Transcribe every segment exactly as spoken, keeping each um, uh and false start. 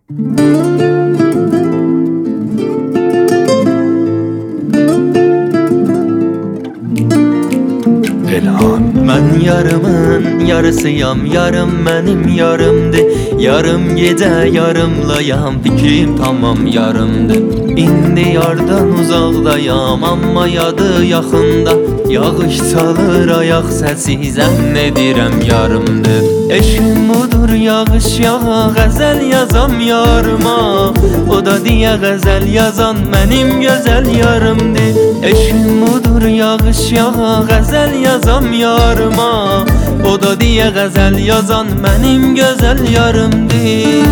Elhan. Mən yarımın yarısıyam, yarım mənim yarımdır. Yarım gecə yarımlayam, fikrim tamam yarımdır. İndi yardan uzaqdayam, amma yadı yaxında. Yağış çalır, ayaq səsi, zənn edirəm yarımdır. Eşqim budur, yağış yağa, qəzəl yazam yarıma. O da deyə qəzəl yazan mənim gözəl yarımdır. Eşqim budur, yağış yağa, qəzəl yazam yarıma. O da deyə qəzəl yazan mənim gözəl yarımdır.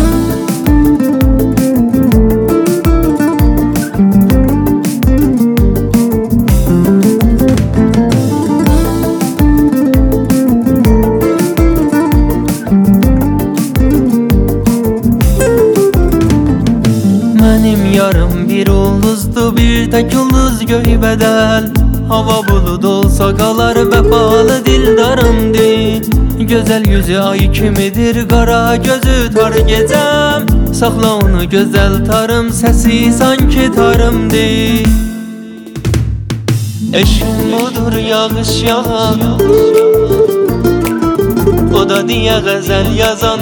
Mənim yarım bir ulduzdu, bir tək ulduz göy bədəl. Hava bulud olsa qalar, vəfalı dildarımdır. Gözəl yüzü ay kimidir, qara gözü tar gecəm. Saxla onu gözəl tarım, səsi sanki tarımdır. Eşqim budur, yağış yağa, o da deyə qəzəl yazan.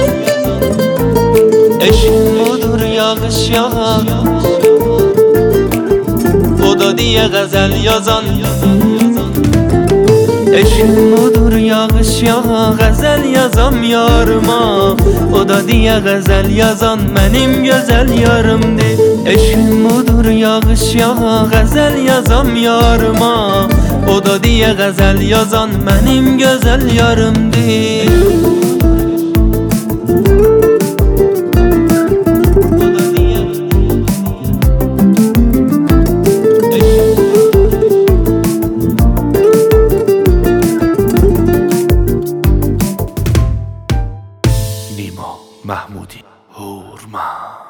Eşqim budur, yağış yağa, o da deyə qəzəl yazan. Eşqim budur, yağış yağa, qəzəl yazam yarıma. O da deyə qəzəl yazan mənim gözəl yarımdır. Eşqim budur, yağış yağa, qəzəl yazam yarıma. O da deyə qəzəl yazan mənim gözəl yarımdır. نیما محمودی هورمن.